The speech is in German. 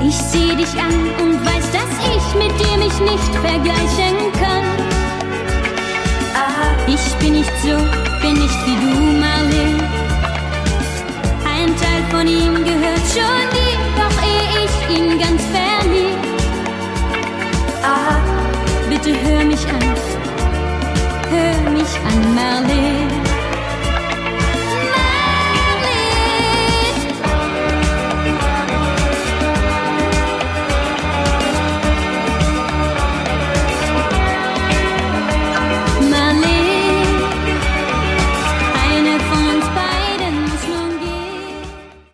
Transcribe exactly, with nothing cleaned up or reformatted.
Ich seh dich an und weiß, dass ich mit dir mich nicht vergleichen kann. Ah, ich bin nicht so, bin nicht wie du, Marlene. Ein Teil von ihm gehört schon